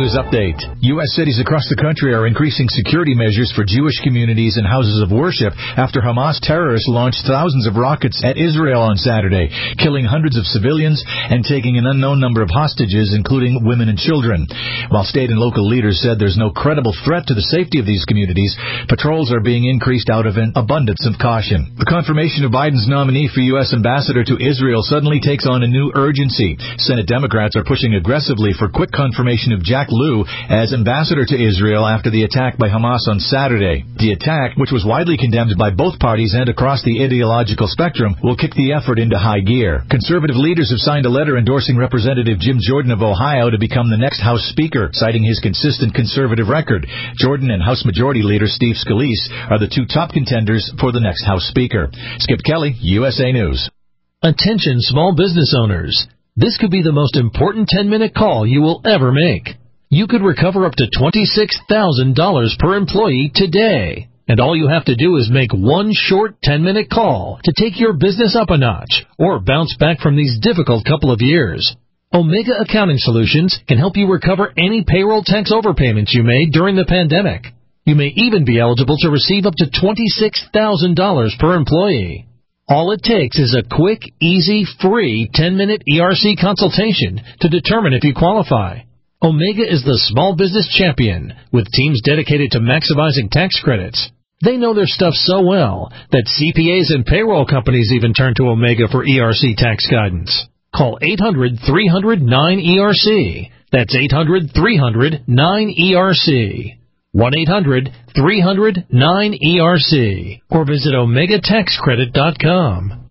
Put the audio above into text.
News Update. U.S. cities across the country are increasing security measures for Jewish communities and houses of worship after Hamas terrorists launched thousands of rockets at Israel on Saturday, killing hundreds of civilians and taking an unknown number of hostages, including women and children. While state and local leaders said there's no credible threat to the safety of these communities, patrols are being increased out of an abundance of caution. The confirmation of Biden's nominee for U.S. ambassador to Israel suddenly takes on a new urgency. Senate Democrats are pushing aggressively for quick confirmation of Jack Lew as ambassador to Israel after the attack by Hamas on Saturday. The attack, which was widely condemned by both parties and across the ideological spectrum, will kick the effort into high gear. Conservative leaders have signed a letter endorsing Representative Jim Jordan of Ohio to become the next House Speaker, citing his consistent conservative record. Jordan and House Majority Leader Steve Scalise are the two top contenders for the next House Speaker. Skip Kelly, USA News. Attention small business owners. This could be the most important 10-minute call you will ever make. You could recover up to $26,000 per employee today. And all you have to do is make one short 10-minute call to take your business up a notch or bounce back from these difficult couple of years. Omega Accounting Solutions can help you recover any payroll tax overpayments you made during the pandemic. You may even be eligible to receive up to $26,000 per employee. All it takes is a quick, easy, free 10-minute ERC consultation to determine if you qualify. Omega is the small business champion with teams dedicated to maximizing tax credits. They know their stuff so well that CPAs and payroll companies even turn to Omega for ERC tax guidance. Call 800-300-9ERC. That's 800-300-9ERC. 1-800-300-9ERC. Or visit OmegaTaxCredit.com.